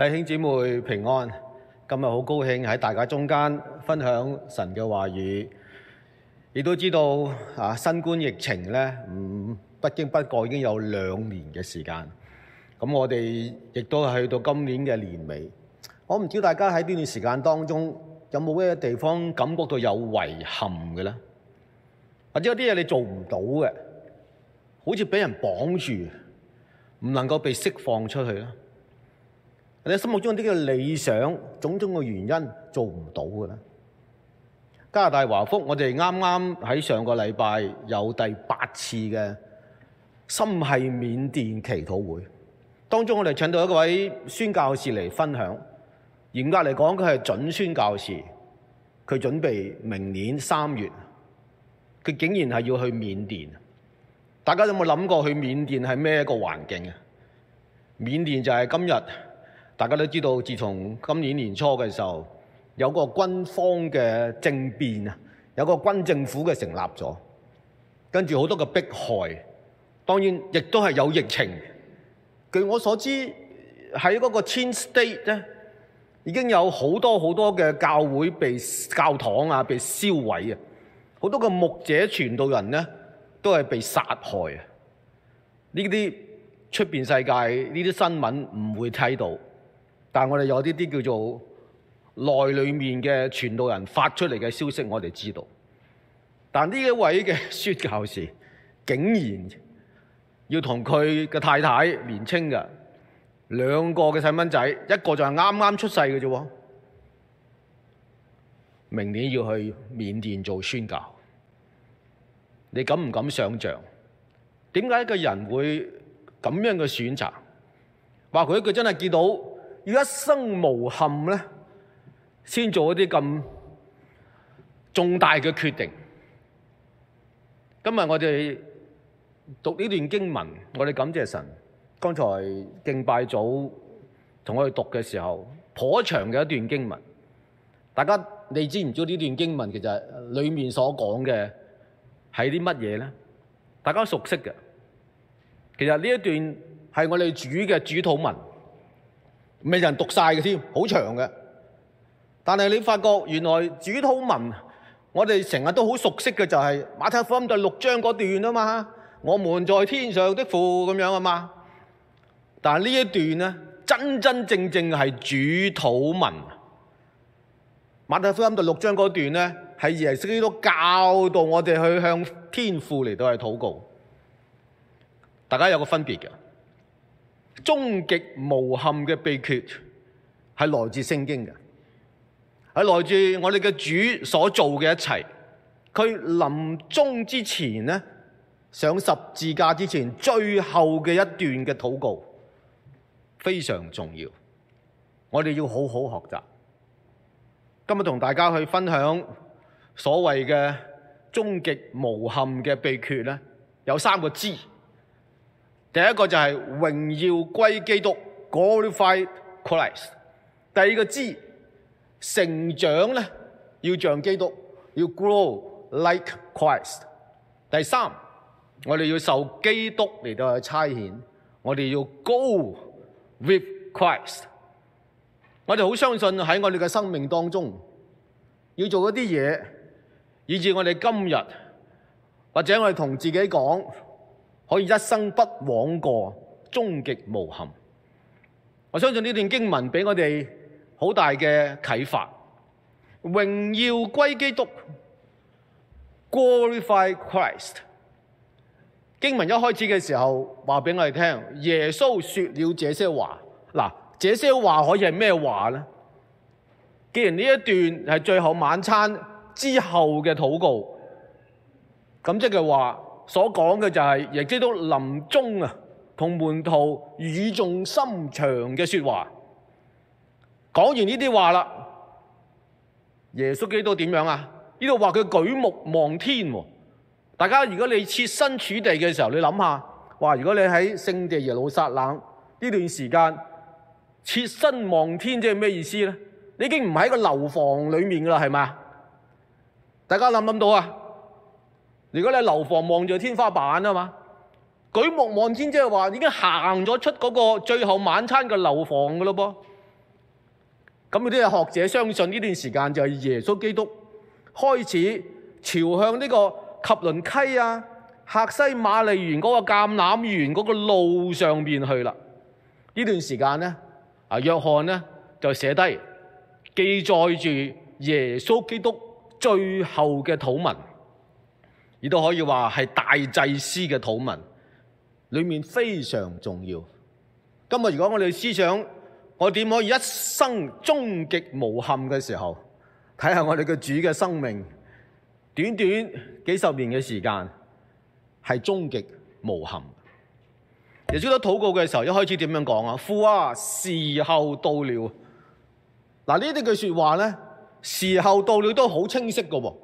弟兄姊妹平安，今日好高興喺大家中間分享神嘅話語，亦都知道新冠疫情咧，不經不覺已經有2年嘅時間。咁我哋亦都係去到今年嘅年尾，我唔知大家喺呢段時間當中有冇咩地方感覺到有遺憾嘅咧？或者有啲嘢你做唔到嘅，好似俾人綁住，唔能夠被釋放出去啦。你心目中啲嘅理想，種種嘅原因做唔到嘅咧。加拿大華福，我哋啱啱喺上個禮拜有第8次嘅心繫緬甸祈禱會，當中我哋請到一位宣教士嚟分享。嚴格嚟講，佢係準宣教士，佢準備明年3月，佢竟然係要去緬甸。大家有冇諗過去緬甸係咩一個環境啊？緬甸就係今日大家都知道，自從今年年初嘅時候，有個軍方嘅政變啊，有個軍政府嘅成立咗，跟住好多嘅迫害，當然亦都係有疫情。據我所知，喺嗰個Chin State咧，已經有好多嘅教會教堂啊被燒毀啊，好多嘅牧者傳道人咧都係被殺害啊。呢啲出邊世界呢啲新聞唔會睇到。但係我哋有啲叫做內裏面嘅傳道人發出嚟嘅消息，我哋知道。但呢一位嘅宣教士竟然要同佢嘅太太年青嘅2個嘅細蚊仔，一個就係啱啱出世嘅啫，明年要去緬甸做宣教。你敢唔敢想像？點解一個人會咁樣嘅選擇？話佢真係見到要一生無憾咧，先做一啲咁重大嘅決定。今日我哋讀呢段經文，我哋感謝神。剛才敬拜組同我哋讀嘅時候，頗長嘅一段經文。大家你知唔知呢段經文其實裡面所講嘅係啲乜嘢咧？大家熟悉嘅。其實呢一段係我哋主嘅主禱文。未人讀晒嘅添，好長嘅。但係你發覺原來主禱文，我哋成日都好熟悉嘅就係馬太福音第6章嗰段啊嘛，我們在天上的父咁樣啊嘛。但係呢一段呢，真正係主禱文。馬太福音第6章嗰段呢，係耶穌基督教導我哋去向天父嚟到去禱告。大家有個分別嘅。終極無憾嘅秘訣係來自聖經嘅，係來自我哋嘅主所做嘅一切。佢臨終之前呢，上十字架之前最後嘅一段嘅禱告非常重要，我哋要好好學習。今日同大家去分享所謂嘅終極無憾嘅秘訣呢，有3個知。第一個就係榮耀歸基督 ，glorify Christ。第二個知成長咧，要像基督，要 grow like Christ。第3，我哋要受基督嚟到去差遣，我哋要 go with Christ。我哋好相信喺我哋嘅生命當中，要做一啲嘢，以至我哋今日或者我哋同自己講，可以一生不枉過，終極無憾。我相信呢段經文俾我哋好大嘅啟發。榮耀歸基督 ，glorify Christ。經文一開始嘅時候話俾我哋聽，耶穌說了這些話。嗱，這些話可以係咩話呢？既然呢一段係最後晚餐之後嘅禱告，咁即係話，所講嘅就係耶穌基督臨終啊，同門徒語重心長嘅說話。講完呢啲話啦，耶穌基督點樣啊？呢度話佢舉目望天。大家如果你設身處地嘅時候，你諗下，話如果你喺聖地耶路撒冷呢段時間設身望天，即係咩意思咧？你已經唔喺個樓房裏面噶啦，係咪？大家諗唔諗到啊？如果你喺樓房望住天花板啊嘛，舉目望天即係話已經行咗出嗰個最後晚餐嘅樓房噶咯噃。 咁啲學者相信呢段時間就係耶穌基督開始朝向呢個汲淪溪啊、客西馬尼園嗰個橄欖園嗰個路上邊去啦。呢段時間咧，約翰咧就寫低記載住耶穌基督最後嘅禱文，亦都可以話係大祭司嘅禱文，裏面非常重要。今日如果我哋思想我點可以一生終極無憾嘅時候，睇下我哋嘅主嘅生命，短短幾十年嘅時間係終極無憾。耶穌都禱告嘅時候，一開始點樣講啊？父啊，時候到了。嗱，呢啲句說話咧，時候到了都好清晰㗎喎。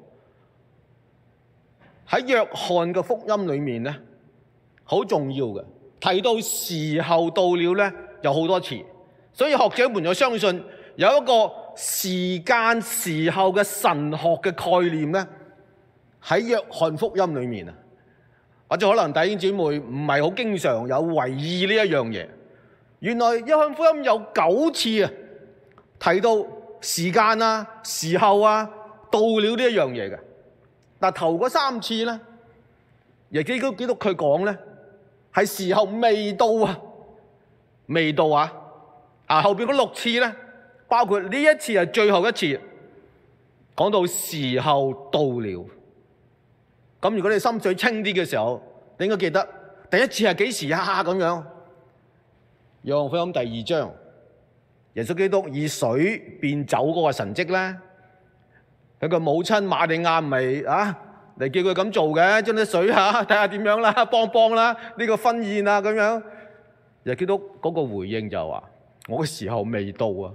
喺約翰嘅福音裏面咧，好重要嘅，提到時候到了咧，有好多次。所以學者們就相信有一個時間時候嘅神學嘅概念咧，喺約翰福音裏面啊，或者可能弟兄姊妹唔係好經常有為意呢一樣嘢。原來約翰福音有9次啊，提到時間啊、時候啊到了呢一樣嘢嘅。但頭嗰3次咧，耶穌基督佢講咧係時候未到啊，未到啊。後邊嗰6次咧，包括呢一次係最後一次，講到時候到了。咁如果你心水清啲嘅時候，你應該記得第一次係幾時啊？咁樣，約翰福音第2章，耶穌基督以水變酒嗰個神蹟咧，佢個母親瑪利亞唔係嚟叫佢咁做嘅，將啲水睇下點樣啦，幫啦，呢個婚宴啊咁樣。耶穌基督嗰個回應就話：我嘅時候未到啊！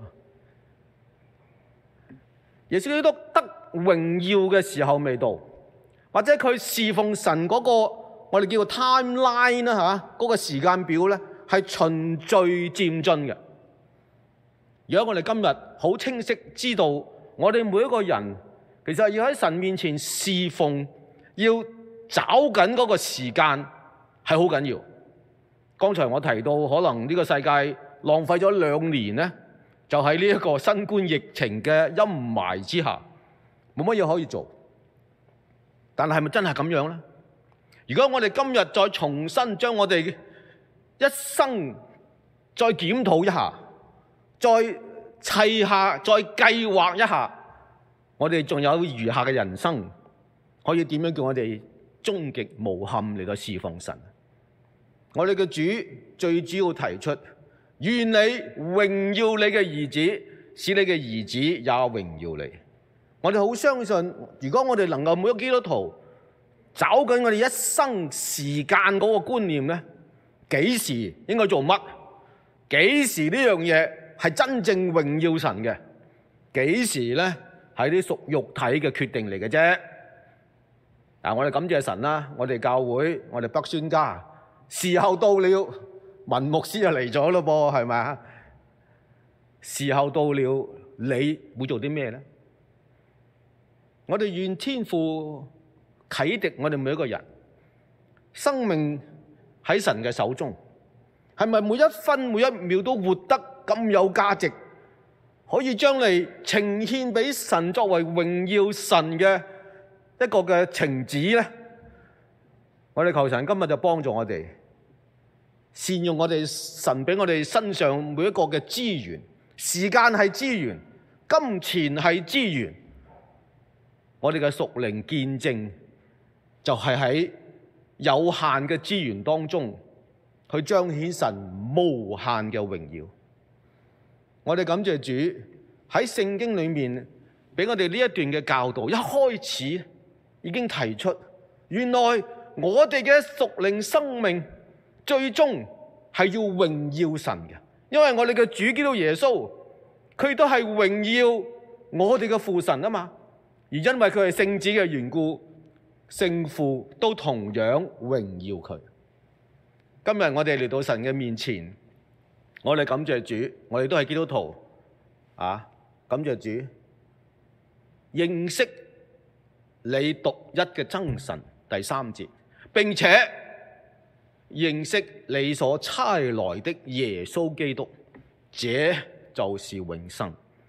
耶穌基督得榮耀嘅時候未到，或者佢侍奉神嗰個我哋叫做 timeline 啦嗰個時間表咧，係循序漸進嘅。如果我哋今日好清晰知道，我哋每一個人其實要喺神面前侍奉，要找緊嗰個時間係好緊要。剛才我提到，可能呢個世界浪費咗2年咧，就喺呢一個新冠疫情嘅陰霾之下，冇乜嘢可以做。但係咪真係咁樣咧？如果我哋今日再重新將我哋一生再檢討一下，再砌下，再計劃一下，我哋仲有餘下嘅人生，可以點樣叫我哋終極無憾嚟到侍奉神？我哋嘅主最主要提出，願你榮耀你嘅兒子，使你嘅兒子也榮耀你。我哋好相信，如果我哋能夠每一個基督徒找緊我哋一生時間嗰個觀念咧，幾時應該做乜？幾時呢樣嘢係真正榮耀神嘅？幾時咧係啲屬肉體嘅決定嚟嘅啫？我哋感謝神啦，我哋教會，我哋北宣家，時候到了，文牧師就嚟咗咯噃，係咪啊？時候到了，你會做啲咩咧？我哋願天父啟迪我哋每一個人，生命喺神嘅手中，係咪每一分每一秒都活得咁有價值，可以將嚟呈獻俾神作為榮耀神嘅一個嘅情旨咧？我哋求神今日就幫助我哋，善用我哋神俾我哋身上每一個嘅資源，時間係資源，金錢係資源。我哋嘅屬靈見證就係喺有限嘅資源當中去彰顯神無限嘅榮耀。我哋感謝主喺聖經裏面俾我哋呢一段嘅教導，一開始已經提出，原來我哋嘅屬靈生命最終係要榮耀神嘅，因為我哋嘅主基督耶穌，佢都係榮耀我哋嘅父神啊嘛。而因為佢係聖子嘅緣故，聖父都同樣榮耀佢。今日我哋嚟到神嘅面前，我哋感謝主，我哋都係基督徒感謝主，認識你獨一嘅真神，第3節，並且認識你所差來的耶穌基督，這就是永生。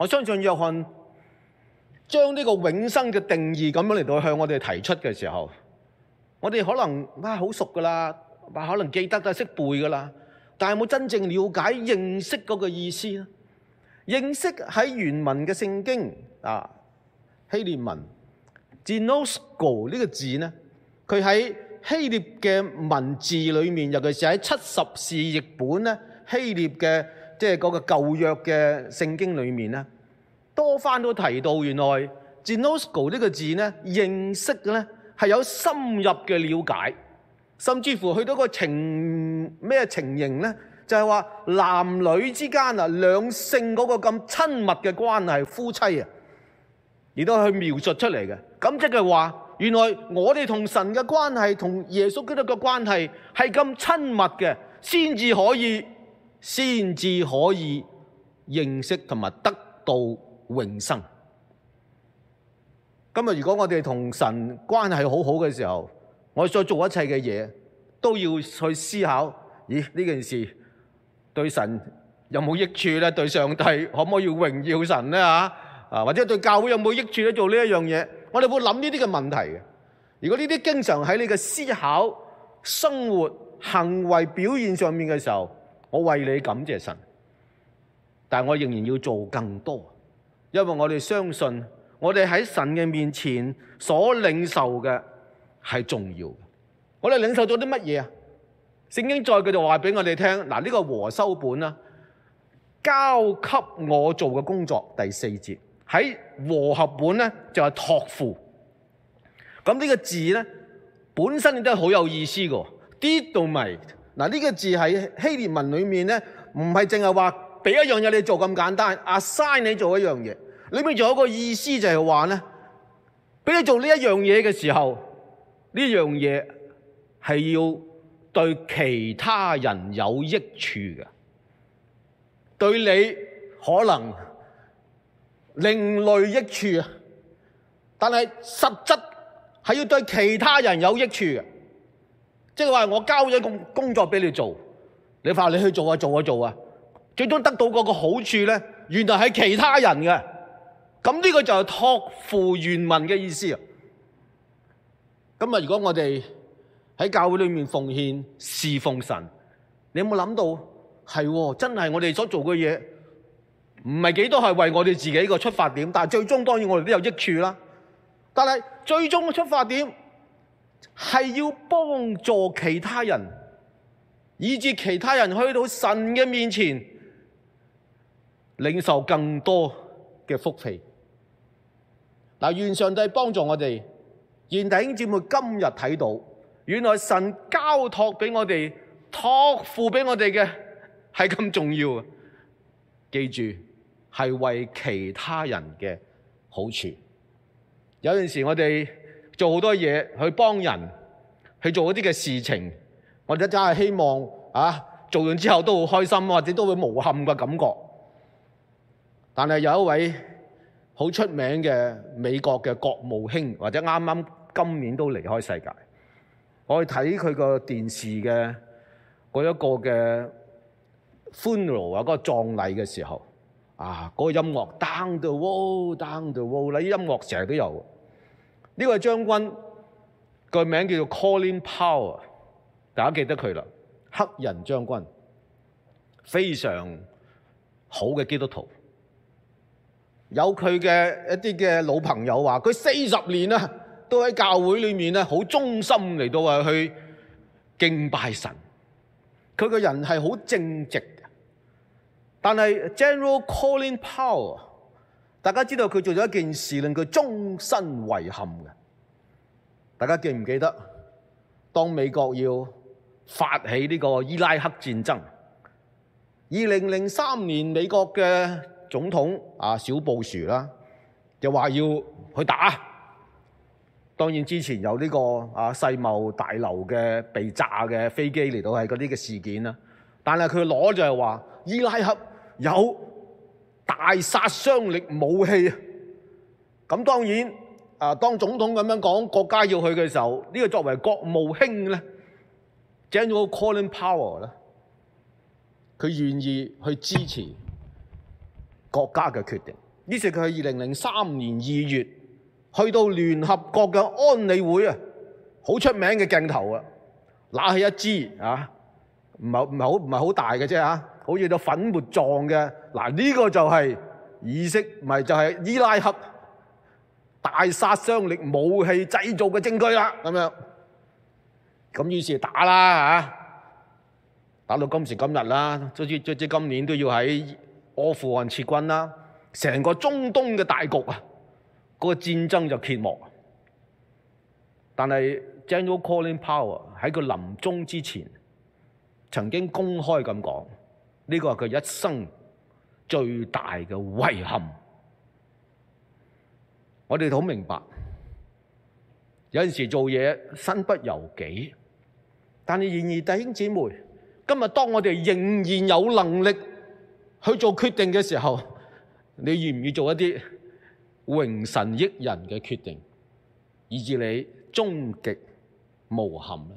我相信約翰將呢個永生嘅定義咁樣嚟到向我哋提出嘅時候，我哋可能好熟噶啦，可能記得啦，識背噶啦，但係冇真正了解認識嗰個意思咧。認識喺原文嘅聖經希臘文 ginosko 呢個字呢，佢喺希臘嘅文字裏面，尤其是喺70士譯本咧，希臘嘅即係嗰個舊約嘅聖經裏面咧，多番都提到原來 ginosko 呢個字呢，認識呢係有深入嘅了解，甚至乎去到個情形呢？就係話男女之間兩性嗰個咁親密嘅關係，夫妻而都去描述出嚟嘅。咁即係話，原來我哋同神嘅關係，同耶穌基督嘅關係係咁親密嘅，先至可以認識同埋得到永生。今日如果我哋同神關係好好嘅時候，我哋再做一切嘅嘢，都要去思考，呢件事對神有冇益處咧？對上帝可唔可以榮耀神咧？或者對教會有冇益處咧？做呢一樣嘢，我哋會諗呢啲嘅問題嘅。如果呢啲經常喺你嘅思考、生活、行為表現上面嘅時候，我為你感謝神，但係我仍然要做更多，因為我哋相信我哋喺神嘅面前所領受嘅係重要嘅。我哋領受咗啲乜嘢啊？聖經再繼續話俾我哋聽，呢個和修本啦，交給我做嘅工作，第4節喺和合本咧就係託付。咁呢個字咧本身亦都係好有意思嘅，didomai。呢個字喺希臘文裏面咧，唔係淨係話俾一樣嘢你做咁簡單 ，assign 你做一樣嘢，裏面仲有一個意思就係話咧，俾你做呢一樣嘢嘅時候，呢樣嘢係要對其他人有益處嘅，對你可能另類益處，但係實質係要對其他人有益處嘅。即係話我交咗個工作俾你做，你話你去做啊，最終得到嗰個好處咧，原來係其他人嘅。咁呢個就係託付原文嘅意思啊。今日如果我哋喺教會裏面奉獻侍奉神，你有冇諗到係真係我哋所做嘅嘢唔係幾多係為我哋自己個出發點，但係最終當然我哋都有益處啦。但係最終嘅出發點係要幫助其他人，以致其他人去到神嘅面前領受更多嘅福氣。願上帝幫助我哋，願弟兄姊妹今日睇到，原來神交託俾我哋、託付俾我哋嘅係咁重要嘅。記住，係為其他人嘅好處。有陣時我哋做好多嘢去幫人，去做一啲嘅事情，我哋真係希望做完之後都好開心，或者都會無憾嘅感覺。但係有一位好出名嘅美國嘅國務卿，或者啱啱今年都離開世界。我去睇佢個電視嘅嗰一個嘅 funeral 嗰個葬禮嘅時候，嗰個音樂 down the wall down the wall， 呢啲音樂成日都有。呢個將軍個名叫做 Colin Powell， 大家記得佢啦，黑人將軍，非常好嘅基督徒。有佢嘅一啲嘅老朋友話，佢40年都喺教會裏面好忠心嚟到去敬拜神。佢個人係好正直嘅。但係 General Colin Powell， 大家知道佢做咗一件事令佢終身遺憾嘅。大家記唔記得當美國要發起呢個伊拉克戰爭，2003年美國嘅總統小布殊啦，就話要去打。當然之前有呢個世貿大樓嘅被炸嘅飛機嚟到係嗰啲嘅事件啦。但係佢攞就係話伊拉克有大殺傷力武器。咁當然當總統咁樣講國家要去嘅時候，呢個作為國務卿咧 General Colin Powell 咧，佢願意去支持國家嘅決定。 於是佢喺2003年2月去到聯合國嘅安理會啊，好出名嘅鏡頭啊，拿起一支唔係好大嘅啫嚇，好似到粉末狀嘅。嗱，呢個就係就係伊拉克大殺傷力武器製造嘅證據啦。咁樣，咁於是打啦嚇，打到今時今日啦，卒之今年都要喺阿富汗撤軍啦。成個中東嘅大局啊，嗰個戰爭就揭幕。但係 General Colin Powell 喺佢臨終之前，曾經公開咁講，呢個係佢一生最大嘅遺憾。我哋好明白，有陣時做嘢身不由己，但係然而弟兄姊妹，今日當我哋仍然有能力去做決定嘅時候，你願唔願意做一啲榮神益人嘅決定，以致你終極無憾呢？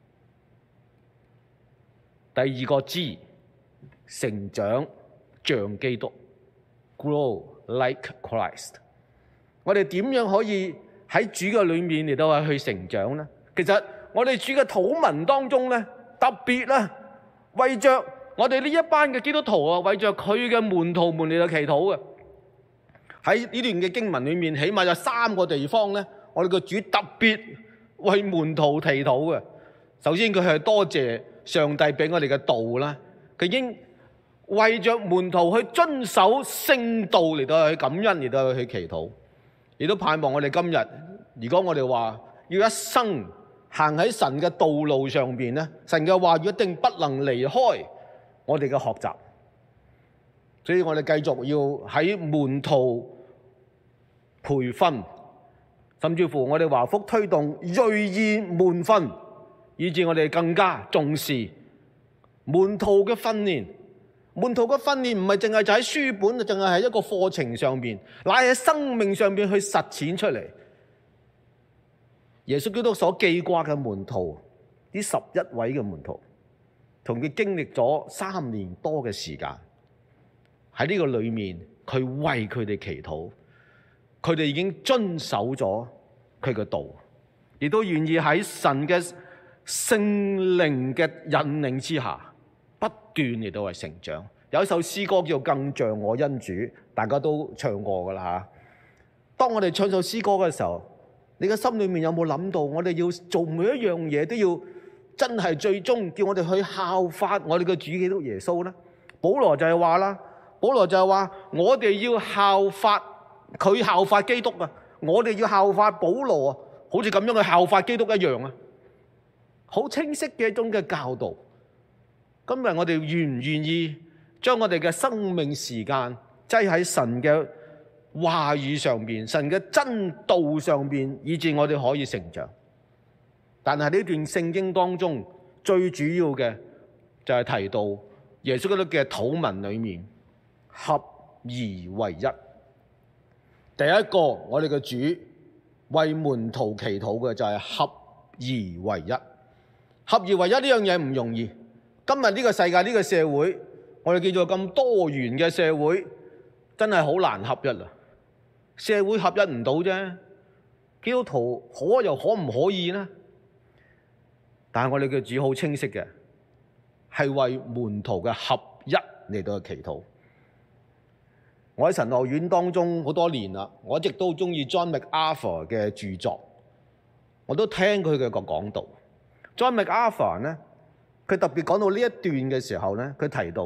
第二個知，成長像基督 ，grow like Christ。我哋點樣可以喺主嘅裏面嚟到去成長呢？其實我哋主嘅禱文當中呢，特別啦，為着我哋呢一班嘅基督徒啊，為着佢嘅門徒們嚟到祈禱嘅。喺呢段嘅經文裏面，起碼有3個地方呢，我哋個主特別為門徒祈禱嘅。首先佢係多謝上帝俾我哋嘅道啦，佢已經為着門徒去遵守聖道嚟到去感恩，嚟到去祈禱，亦都盼望我哋今日，如果我哋話要一生行喺神嘅道路上邊咧，神嘅話語一定不能離開我哋嘅學習。所以我哋繼續要喺門徒培訓，甚至乎我哋華福推動銳意門訓，以致我哋更加重視門徒嘅訓練。門徒嘅訓練唔係淨係就喺書本，淨係喺一個課程上邊，乃喺生命上邊去實踐出嚟。耶穌基督所記掛嘅門徒，呢11位嘅門徒，同佢經歷咗3年多嘅時間，喺呢個裏面，佢為佢哋祈禱，佢哋已經遵守咗佢嘅道，亦都願意喺神嘅聖靈嘅引領之下，不斷嚟到係成長。有一首詩歌叫《更像我恩主》，大家都唱過噶啦吓。當我哋唱首詩歌嘅時候，你嘅心裏面有冇諗到，我哋要做每一樣嘢都要真係最終叫我哋去效法我哋嘅主基督耶穌呢？保羅就係話啦，保羅就係話我哋要效法佢，效法基督啊！我哋要效法保羅啊，好似咁樣去效法基督一樣啊！好清晰嘅一種嘅教導。今日我哋願唔願意將我哋嘅生命時間擠喺神嘅話語上邊，神嘅真道上邊，以致我哋可以成長？但係呢段聖經當中最主要嘅就係提到耶穌基督嘅禱文裏面合而為一。第一個我哋嘅主為門徒祈禱嘅就係合而為一。合而為一呢樣嘢唔容易。今日呢個世界，呢個社會，我哋叫做咁多元嘅社會，真係好難合一啦。社會合一唔到啫，基督徒可又可唔可以呢？但係我哋嘅主好清晰嘅，係為門徒嘅合一嚟到祈禱。我喺神學院當中好多年啦，我一直都中意 John MacArthur 嘅著作，我都聽佢嘅個講道。John MacArthur 呢，佢特別講到呢一段嘅時候呢，佢提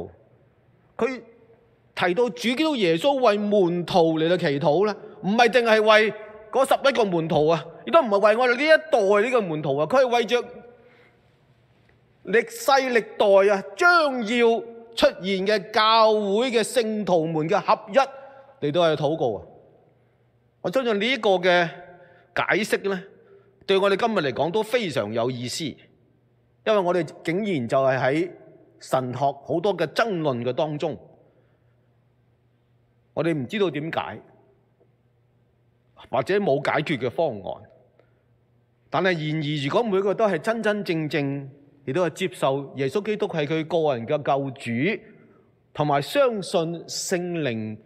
到主基督耶穌為門徒嚟到祈禱咧，唔係淨係為嗰11個門徒啊，亦都唔係為我哋呢一代呢個門徒啊，佢係為着歷世歷代啊將要出現嘅教會嘅聖徒們嘅合一嚟到去禱告啊！我相信呢一個嘅解釋咧，對我哋今日嚟講都非常有意思，因為我哋竟然就係喺神學好多嘅爭論嘅當中，我哋唔知道點解，或者冇解決嘅方案。但係然而，如果每個都係真真正正亦都係接受耶穌基督係佢個人嘅救主，同埋相信聖靈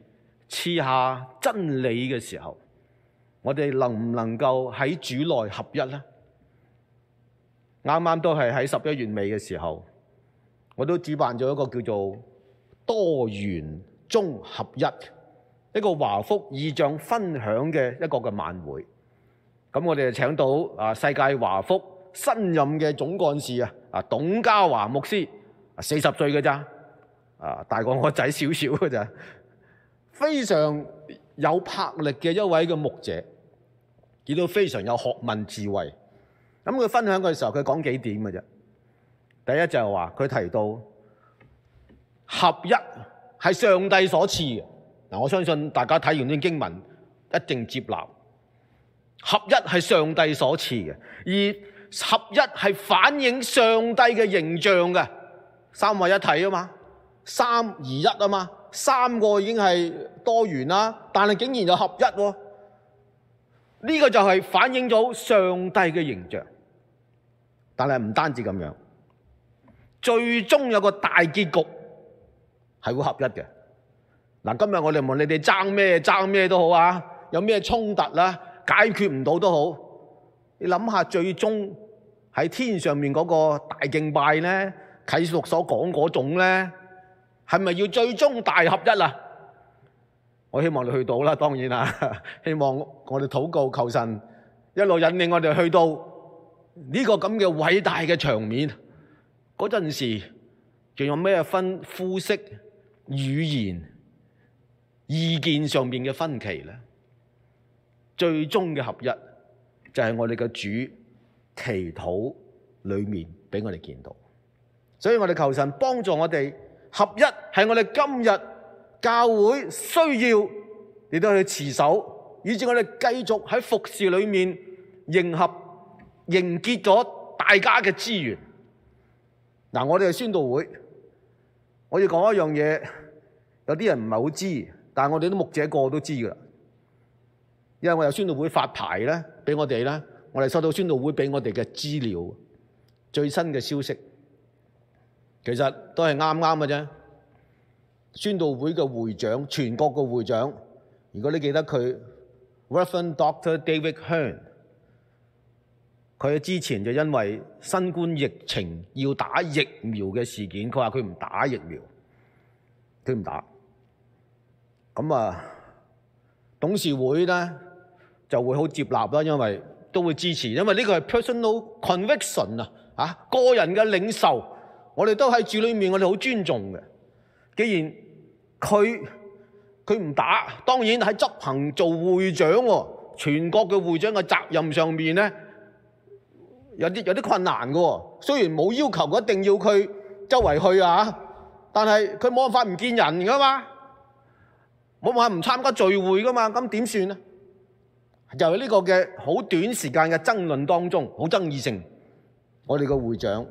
賜下真理嘅時候，我哋能唔能夠喺主內合一呢？啱啱都係喺11月尾嘅時候，我都主辦咗一個叫做多元中合一個華福異象分享嘅一個嘅晚會。咁我哋就請到世界華福新任嘅總幹事董家華牧師，40歲嘅咋，大過我仔少少嘅咋，非常有魄力嘅一位嘅牧者，亦都非常有學問智慧。咁佢分享嘅時候，佢講幾點嘅啫。第一就係話，佢提到合一係上帝所賜嘅。嗱，我相信大家睇完啲經文一定接納，合一係上帝所賜嘅，而合一係反映上帝嘅形象嘅。三位一體啊嘛，三而一啊嘛，三個已經係多元啦，但係竟然有合一喎。呢個就係反映咗上帝嘅形象。但係唔單止咁樣，最終有個大結局係會合一嘅。嗱，今日我哋問你哋爭咩都好啊，有咩衝突啦，解決唔到都好，你諗下最終喺天上面嗰個大敬拜咧，啟示錄所講嗰種咧，係咪要最終大合一啊？我希望你去到啦，當然啦，希望我哋禱告求神一路引領我哋去到呢個咁嘅偉大嘅場面。嗰陣時仲有咩分膚色、語言、意見上面嘅分歧呢？最終嘅合一就係我哋嘅主祈禱裏面俾我哋見到。所以我哋求神幫助我哋合一，係我哋今日教會需要亦都去持守，以致我哋繼續喺服事裏面迎結咗大家嘅資源。嗱，我哋係宣道會，我要講一樣嘢，有啲人唔係好知，但係我哋啲牧者個個都知噶啦。因為我有宣道會發牌咧，俾我哋咧，我哋收到宣道會俾我哋嘅資料，最新嘅消息，其實都係啱嘅啫。宣道會嘅會長，全國嘅會長，如果你記得佢 Reverend Dr. David Hearn， 佢之前就因為新冠疫情要打疫苗嘅事件，佢話佢唔打疫苗，佢唔打。咁董事會咧就會好接納啦，因為都會支持，因為呢個係 personal conviction 個人嘅領受，我哋都喺主裏面，我哋好尊重嘅。既然佢唔打，當然喺執行做會長全國嘅會長嘅責任上面咧，有啲困難嘅。雖然冇要求一定要佢周圍去但係佢冇辦法唔見人噶嘛，冇辦法唔參加聚會噶嘛，咁點算呢？就喺呢個嘅好短時間嘅爭論當中，好爭議性。我哋個會長，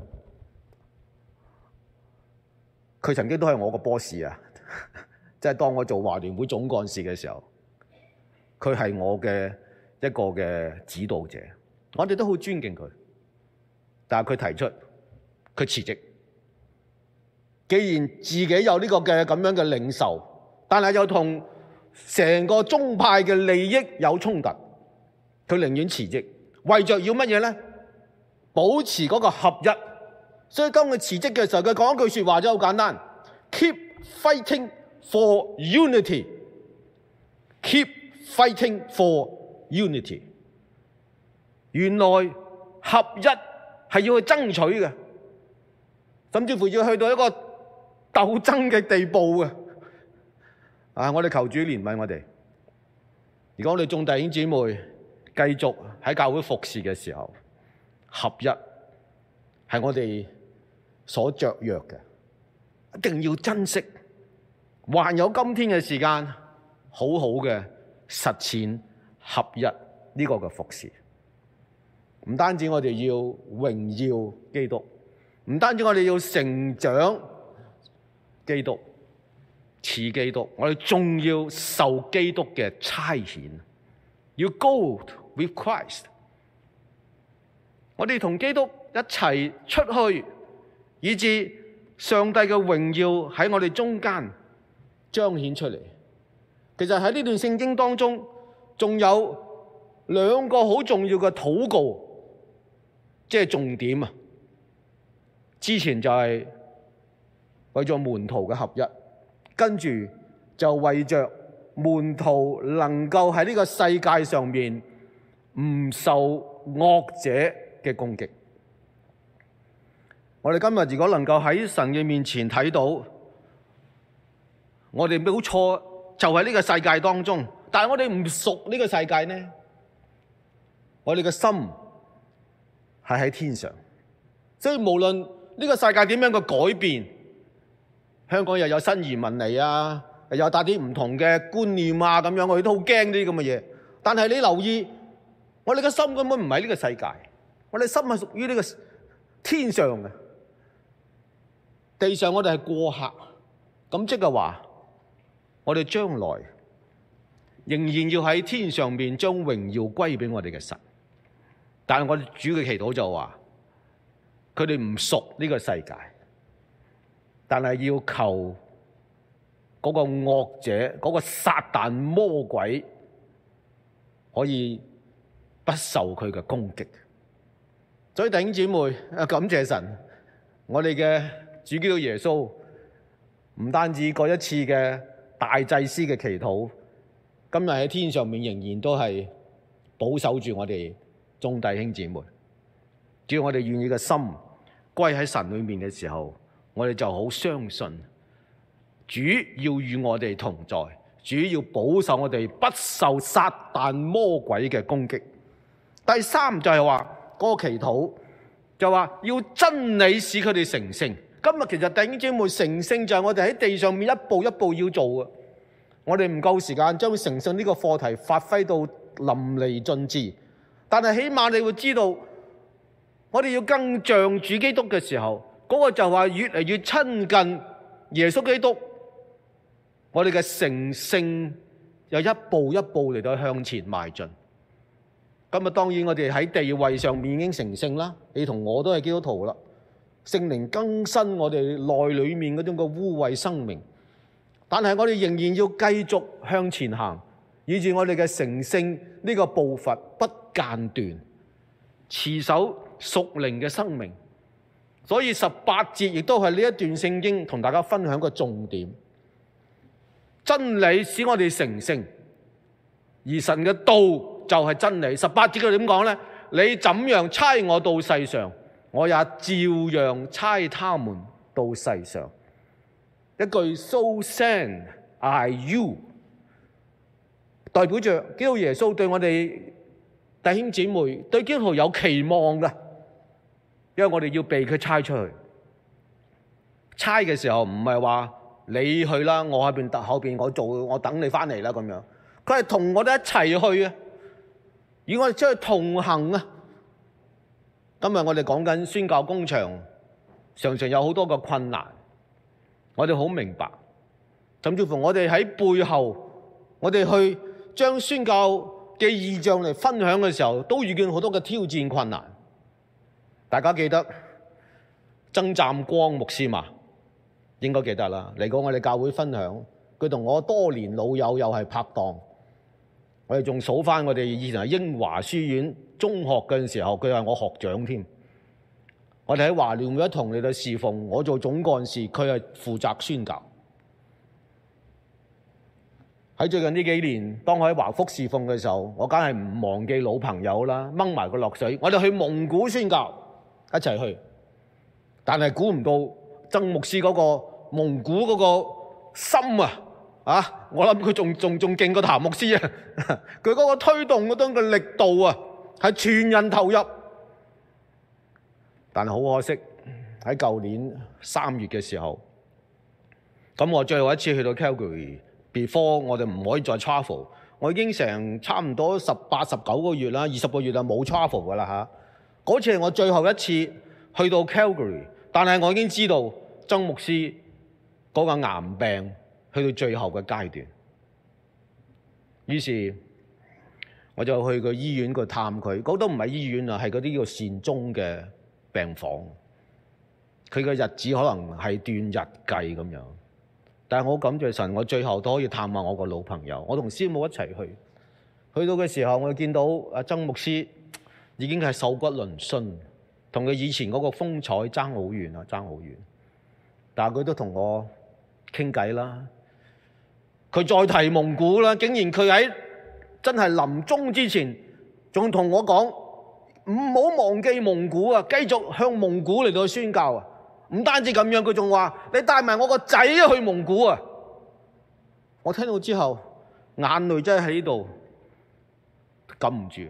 佢曾經都係我個 boss 即係當我做華聯會總幹事嘅時候，佢係我嘅一個嘅指導者，我哋都好尊敬佢。但係佢提出佢辭職，既然自己有呢個嘅咁樣嘅領袖，但係又同成個宗派嘅利益有衝突，佢寧願辭職，為着要乜嘢呢？保持嗰個合一。所以當佢辭職嘅時候，佢講一句說話就好簡單 ：Keep fighting for unity. Keep fighting for unity. 原來合一係要去爭取嘅，甚至乎要去到一個鬥爭嘅地步嘅。我哋求主憐憫我哋。如果我哋眾弟兄姊妹繼續喺教會服侍嘅時候，合一係我哋所雀躍嘅，一定要珍惜。還有今天嘅時間，好好嘅實踐合一呢個嘅服侍。唔單止我哋要榮耀基督，唔單止我哋要成長基督、似基督，我哋仲要受基督嘅差遣，要 go with Christ。我哋同基督一齊出去，以致上帝嘅榮耀喺我哋中間彰顯出嚟。 其實喺呢段聖經當中，仲有兩個好重要嘅禱告，即係重點啊！之前就係為咗門徒嘅合一，跟住就為着門徒能夠喺呢個世界上面唔受惡者嘅攻擊。我哋今日如果能夠喺神嘅面前睇到，我哋冇錯就喺呢個世界當中，但係我哋唔屬呢個世界呢，我哋嘅心係喺天上，所以無論呢個世界點樣嘅改變，香港又有新移民嚟啊，又帶啲唔同嘅觀念啊咁樣，我哋都好驚呢啲咁嘅嘢。但係你留意，我哋嘅心根本唔係呢個世界，我哋心係屬於呢個天上嘅。地上我哋係過客，咁即係話我哋將來仍然要喺天上面將榮耀歸俾我哋嘅神。但係我哋主嘅祈禱就話，佢哋唔屬呢個世界，但係要求嗰個惡者、嗰個撒旦魔鬼可以不受佢嘅攻擊。所以弟兄姊妹，感謝神，我哋嘅主基督耶穌唔單止過一次嘅大祭司嘅祈禱，今日喺天上面仍然都係保守住我哋眾弟兄姊妹。只要我哋願意嘅心歸喺神裏面嘅時候，我哋就好相信主要與我哋同在，主要保守我哋不受撒旦魔鬼嘅攻擊。第三就係話嗰個祈禱就話要真理使佢哋成聖。今日其實弟兄姊妹，成聖就係我哋喺地上面一步一步要做嘅。我哋唔夠時間將成聖呢個課題發揮到淋漓盡致，但係起碼你會知道，我哋要更像主基督嘅時候，嗰個就話越嚟越親近耶穌基督，我哋嘅成聖又一步一步嚟到向前邁進。今日當然我哋喺地位上面已經成聖啦，你同我都係基督徒啦。聖靈更新我哋內裏面嗰種嘅污穢生命，但係我哋仍然要繼續向前行，以致我哋嘅成聖呢個步伐不間斷，持守屬靈嘅生命。所以18節亦都係呢一段聖經同大家分享個重點。真理使我哋成聖，而神嘅道就係真理。18節佢點講呢？你怎樣差我到世上，我也照樣差他們到世上。一句 So send I you， 代表着基督耶穌對我哋弟兄姊妹、對基督徒有期望嘅，因為我哋要被佢差出去。差嘅時候唔係話你去啦，我喺邊後邊我做，我等你翻嚟啦咁樣。佢係同我哋一齊去啊，與我哋出去同行啊。今日我哋講緊宣教工場，常常有好多個困難，我哋好明白。甚至乎我哋喺背後，我哋去將宣教嘅異象嚟分享嘅時候，都遇見好多嘅挑戰困難。大家記得曾湛光牧師嘛？應該記得啦。嚟過我哋教會分享，佢同我多年老友又係拍檔。我哋仲數翻我哋以前喺英華書院中學嘅時候，佢係我學長添。我哋喺華聯會一同嚟到侍奉，我做總幹事，佢係負責宣教。喺最近呢幾年，當我喺華福侍奉嘅時候，我梗係唔忘記老朋友啦，掹埋佢落水。我哋去蒙古宣教，一齊去。但係估唔到曾牧師嗰個蒙古嗰個心啊，我諗佢仲勁過譚牧師啊！佢嗰個推動嗰種嘅力度啊，係全人投入。但係好可惜，喺舊年3月嘅時候，咁我最後一次去到 Calgary，before 我哋唔可以再 travel。我已經成差唔多18、19個月啦，20個月啦冇 travel 噶啦嚇。嗰次係我最後一次去到 Calgary， 但係我已經知道曾牧師嗰個癌病去到最後嘅階段，於是我就去個醫院度探佢。嗰都唔係醫院啊，係嗰啲叫善終嘅病房。佢嘅日子可能係段日計咁樣。 但係我感謝神，我最後都可以探望我個老朋友，我同師母一齊去。去到嘅時候，我見到阿曾牧師已經係瘦骨嶙峋，同佢以前嗰個風采爭好遠啊，爭好遠。但係佢都同我傾偈啦。佢再提蒙古啦，竟然佢喺真係臨終之前，仲同我講唔好忘記蒙古啊，繼續向蒙古嚟到宣教啊！唔單止咁樣，佢仲話你帶埋我個仔去蒙古啊！我聽到之後，眼淚真係喺呢度禁唔住。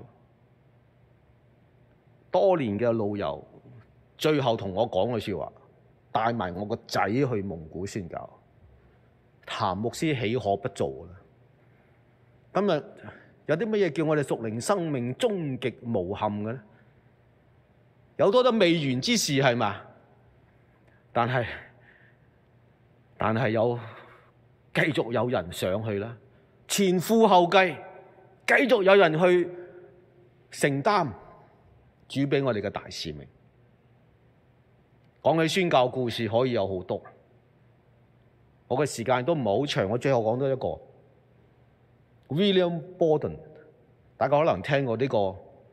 多年嘅老友，最後同我講嘅說話，帶埋我個仔去蒙古宣教。譚牧師豈可不做啦？今日有啲乜嘢叫我哋屬靈生命終極無憾嘅咧？有多得未完之事係嘛？但係有繼續有人上去啦，前赴後繼，繼續有人去承擔主俾我哋嘅大使命。講起宣教故事可以有好多，我嘅時間都唔係好長，我最後講多一個 William Borden， 大家可能聽過呢個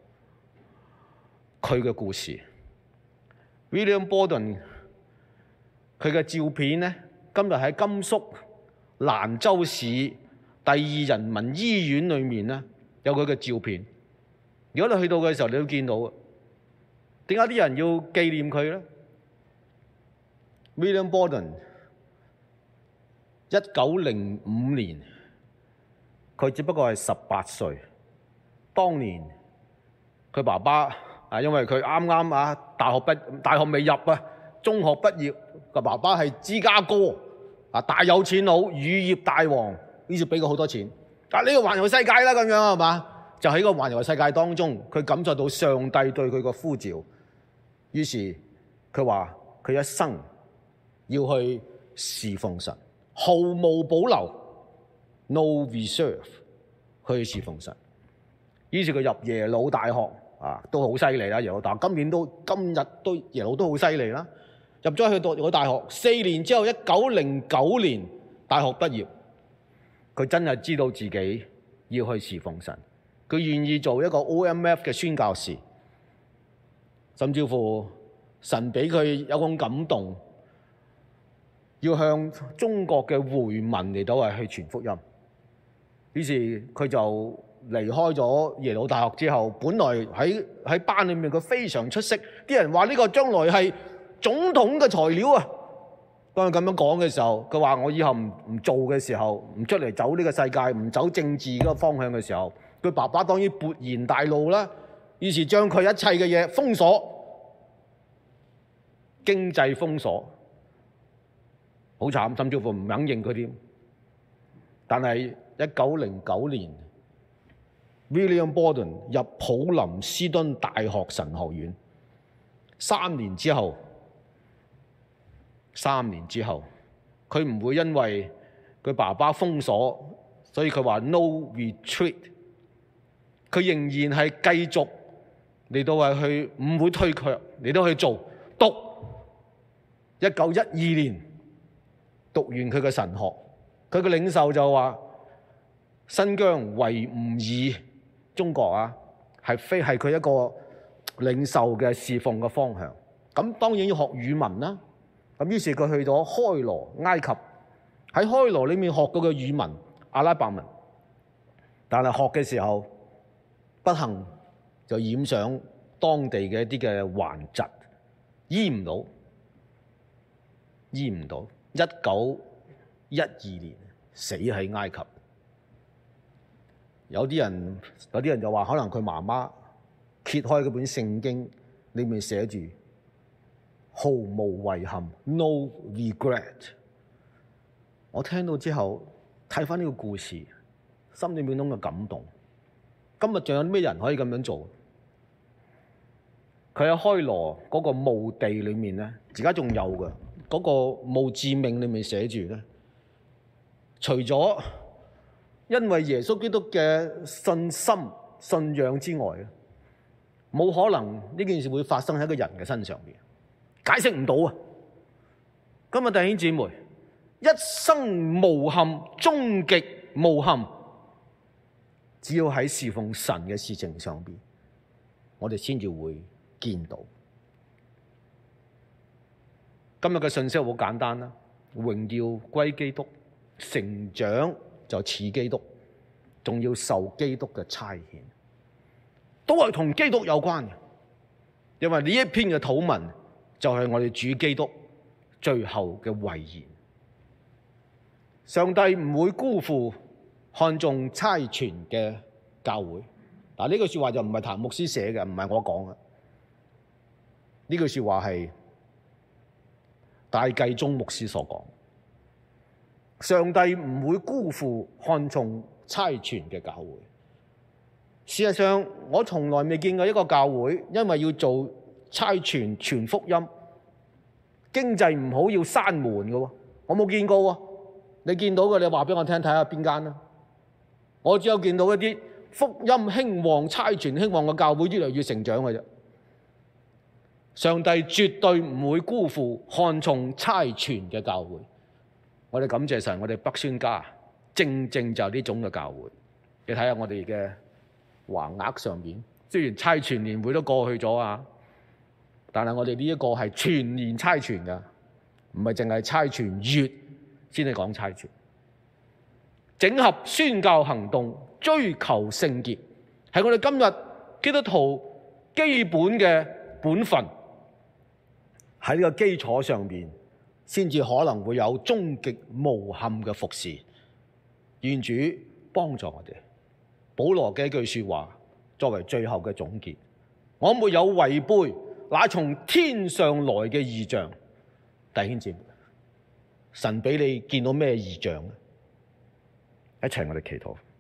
佢嘅故事。William Borden 佢嘅照片呢，今日喺甘肅蘭州市第二人民醫院裏面呢，有佢嘅照片。如果你去到嘅時候，你都見到，點解啲人要紀念佢呢？ William Borden 1905年，佢只不過係18歲。當年佢爸爸因為佢啱啱大學未入啊，中學畢業，個爸爸係芝加哥大有錢佬，乳業大王，於是俾佢好多錢。呢個環遊世界啦，咁樣係嘛？就喺個環遊世界當中，佢感受到上帝對佢個呼召，於是佢話佢一生要去侍奉神，毫無保留 ，no reserve 去侍奉神。於是佢入耶魯大學都好犀利啦，耶魯大學今日都耶魯都好犀利啦。入咗去讀耶魯大學4年之後，1909年大學畢業，佢真係知道自己要去侍奉神，佢願意做一個 OMF 嘅宣教士，甚至乎神俾佢有種感動，要向中國嘅回民嚟到係去傳福音。於是佢就離開咗耶魯大學之後，本來喺班裏面佢非常出色，啲人話呢個將來係總統嘅材料啊！當佢咁樣講嘅時候，佢話我以後唔做嘅時候，唔出嚟走呢個世界，唔走政治嗰個方向嘅時候，佢爸爸當然勃然大怒啦，於是將佢一切嘅嘢封鎖，經濟封鎖，好慘，甚至乎唔肯認佢添。但係1909年 William Borden 入普林斯頓大學神學院，3年之後，佢唔會因為佢爸爸封鎖，所以佢話 no retreat， 佢仍然係繼續嚟到係去，唔會退卻，嚟到去做讀。1912年讀完佢嘅神學，佢嘅領袖就話新疆維吾爾中國係佢一個領袖嘅侍奉嘅方向。咁當然要學語文啦。咁於是佢去咗開羅埃及，喺開羅裏面學到嘅語文阿拉伯文，但係學嘅時候不幸就染上當地嘅一啲嘅患疾，醫唔到。1912年死喺埃及。有啲人就話可能佢媽媽揭開嗰本聖經，裏面寫住毫無遺憾 ，no regret。我聽到之後睇翻呢個故事，心裏面咁嘅感動。今日仲有咩人可以咁樣做？佢喺開羅嗰個墓地裏面咧，而家仲有嘅嗰個墓誌銘裏面寫住咧，除咗因為耶穌基督嘅信仰之外，冇可能呢件事會發生喺一個人嘅身上邊，解釋唔到啊！今日弟兄姊妹， 一生無憾，終極無憾。只要喺侍奉神嘅事情上邊，我哋先至會見到。今日嘅信息好簡單啦，榮耀歸基督，成長就似基督，仲要受基督嘅差遣，都係同基督有關嘅。因為呢一篇嘅禱文就係我哋主基督最後嘅遺言。上帝唔會辜負看重差傳嘅教會。嗱，呢句說話就唔係譚牧師寫嘅，唔係我講嘅。呢句說話係戴繼宗牧師所講。上帝唔會辜負看重差傳嘅教會。事實上，我從來未見過一個教會因為要做差傳傳福音，經濟唔好要閂門嘅喎，我冇見過喎。你見到嘅，你話俾我聽，睇下邊間啦。我只有見到一啲福音興旺、差傳興旺嘅教會越嚟越成長嘅啫。上帝絕對唔會辜負看重差傳嘅教會。我哋感謝神，我哋北宣家正正就係呢種嘅教會。你睇下我哋嘅橫額上面，雖然差傳年會都過去咗啊，但係我哋呢一個係全年差傳㗎，唔係淨係差傳月先係講差傳。整合宣教行動，追求聖潔，係我哋今日基督徒基本嘅本分。喺呢個基礎上面，先至可能會有終極無憾嘅服侍。願主幫助我哋。保羅嘅一句說話作為最後嘅總結：我沒有違背那從天上來嘅異象。弟兄姊妹，神俾你見到咩異象？一齊我哋祈禱。